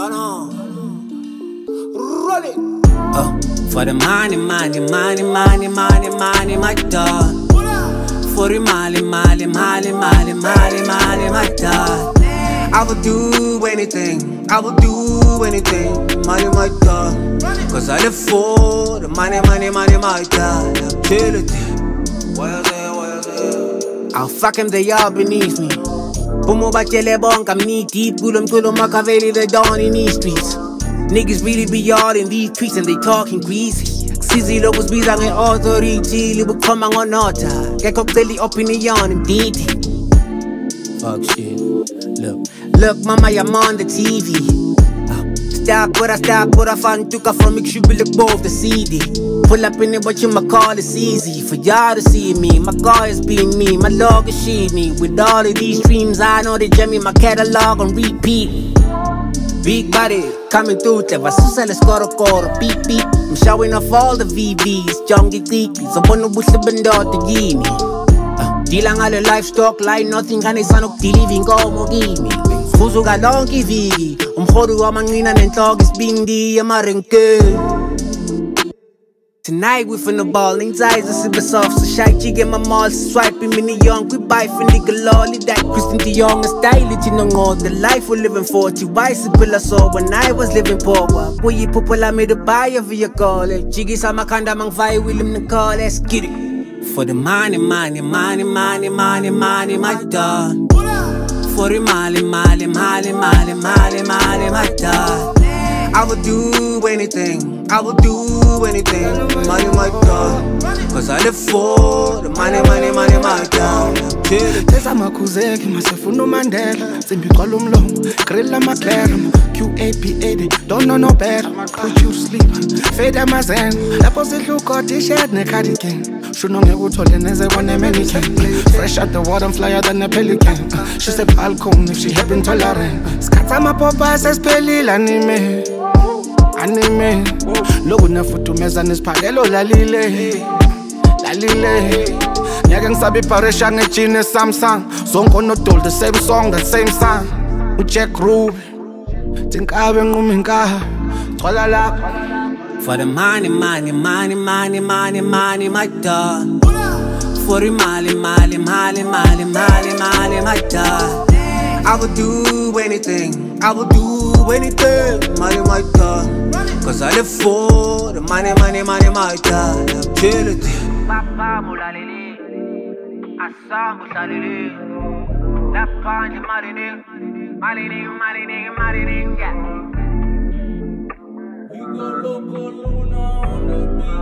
Turn on. Run it. For the money, my dog. For the money, my dog. I would do anything, money, my dog. Cause I live for the money, my dog. I'll kill it. I'll fuck him, they are beneath me. Pumo bachele bonk, I'm knee deep. Gulum Machiavelli, they down in these streets. Niggas really be all in these streets and they talking greasy. Sizzy locals be like an authority, live come on order. Get cocktail up in the yarn and DD. Fuck shit. Look, mama, I'm on the TV. Stop what I find took off from me, should be look above the CD. Pull up in it, what you might call it's easy for y'all to see me. My car is being me, my log is shit me. With all of these streams, I know they jam me my catalog on repeat. Big body coming through, Teva Susa, let's go, beep beep. I'm showing off all the VVs, junkie deepies. I wanna push the bend out the gimme. Dilang alle livestock, line nothing can is anok living go mogimi. Fuzu galonki vigi, umhodu amangina nentlog is bindi amarenke. Tonight we finna ball, anxiety super soft, so shy chick in my mall, swiping mini young, we buy for nigga lolly, that Christian Dior, style it, you know, the life we're living for, you wise pillar saw when I was living poor. Boy, you popular made a buy a vehicle, Jiggy Samakanda mang fire William the call, let's get it. For the money, my dog. For the money, my dog. I would do anything, money, my dog. Cause I live for the money, my dog. Tesa makuzeki, masefuno Mandela. Simbi kolumlong, grilla McLaren. QAP80, don't know no better. Put you to sleep, fade my zen. Lapo zidluko t-shirt ne cardigan. Shunonge utole neze one American. Fresh out the water, I'm flyer than a pelican. She said balcony if she have intolerant. Skata mapopa says peli anime. Logo na futu meza nispagelo lalile. Nyake ngisabi paresha ngechine Samsung. Zonke no told the same song, the same song. Ucheck Ruby. Tinkabe nguminka. Thola lapha. For the money, my dog. For the money, my dog. I would do anything, money, my dog. Cause I live for the money, my dog. I'll kill it. Papa mulalili, asa mulalili. La panja malining, yeah. We go loco Luna on the beat.